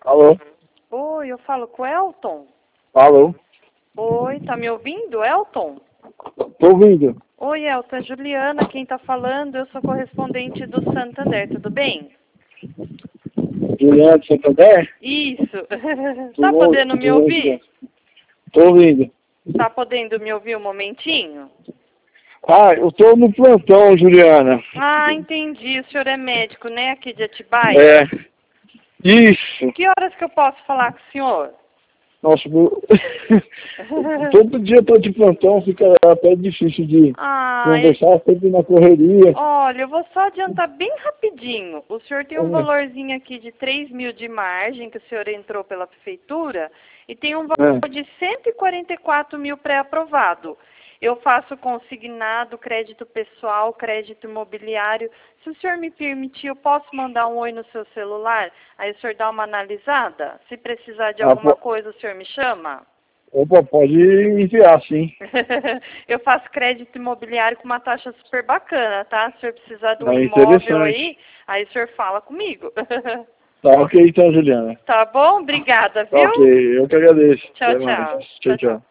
Alô? Oi, eu falo com o Elton? Alô? Oi, tá me ouvindo, Elton? Tô ouvindo. Oi, Elton, é Juliana quem tá falando, eu sou correspondente do Santander, tudo bem? Juliana de Santander? Isso. Tá podendo me ouvir? Tô ouvindo. Tá podendo me ouvir um momentinho? Ah, eu tô no plantão, Juliana. Ah, entendi, o senhor é médico, né, aqui de Atibaia? É. Isso. Que horas que eu posso falar com o senhor? Nossa, todo dia eu tô de plantão, fica até difícil de conversar, sempre na correria. Olha, eu vou só adiantar bem rapidinho. O senhor tem um valorzinho aqui de 3.000 de margem, que o senhor entrou pela prefeitura, e tem um valor de 144 mil pré-aprovado. Eu faço consignado, crédito pessoal, crédito imobiliário. Se o senhor me permitir, eu posso mandar um oi no seu celular? Aí o senhor dá uma analisada? Se precisar de alguma coisa, o senhor me chama? Opa, pode enviar, sim. Eu faço crédito imobiliário com uma taxa super bacana, tá? Se o senhor precisar de um É imóvel aí o senhor fala comigo. Tá ok então, Juliana. Tá bom? Obrigada, Tá viu? ok, eu que agradeço. Tchau, Até mais. tchau. Tchau, tchau.